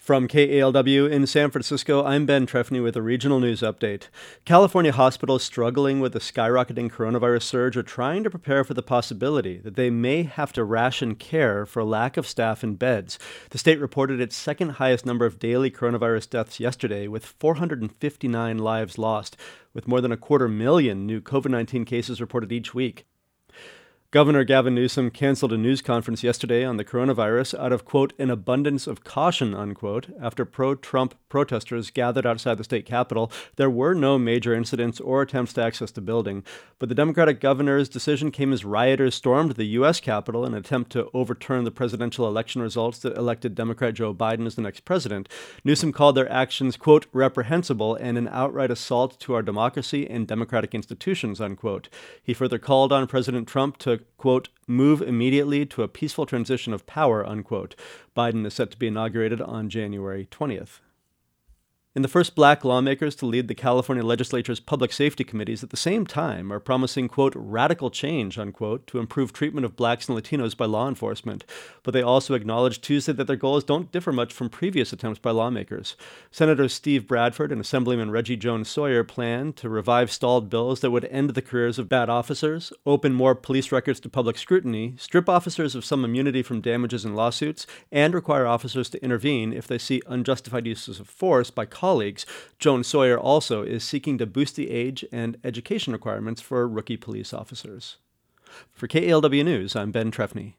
From KALW in San Francisco, I'm Ben Trefny with a regional news update. California hospitals struggling with the skyrocketing coronavirus surge are trying to prepare for the possibility that they may have to ration care for lack of staff and beds. The state reported its second highest number of daily coronavirus deaths yesterday, with 459 lives lost, with more than 250,000 new COVID-19 cases reported each week. Governor Gavin Newsom canceled a news conference yesterday on the coronavirus out of, quote, an abundance of caution, unquote, after pro-Trump protesters gathered outside the state capitol. There were no major incidents or attempts to access the building, but the Democratic governor's decision came as rioters stormed the U.S. Capitol in an attempt to overturn the presidential election results that elected Democrat Joe Biden as the next president. Newsom called their actions, quote, reprehensible and an outright assault to our democracy and democratic institutions, unquote. He further called on President Trump to, quote, move immediately to a peaceful transition of power, unquote. Biden is set to be inaugurated on January 20th. And the first black lawmakers to lead the California legislature's public safety committees at the same time are promising, quote, radical change, unquote, to improve treatment of blacks and Latinos by law enforcement. But they also acknowledged Tuesday that their goals don't differ much from previous attempts by lawmakers. Senators Steve Bradford and Assemblyman Reggie Jones Sawyer plan to revive stalled bills that would end the careers of bad officers, open more police records to public scrutiny, strip officers of some immunity from damages in lawsuits, and require officers to intervene if they see unjustified uses of force by colleagues. Jones Sawyer also is seeking to boost the age and education requirements for rookie police officers. For KALW News, I'm Ben Trefny.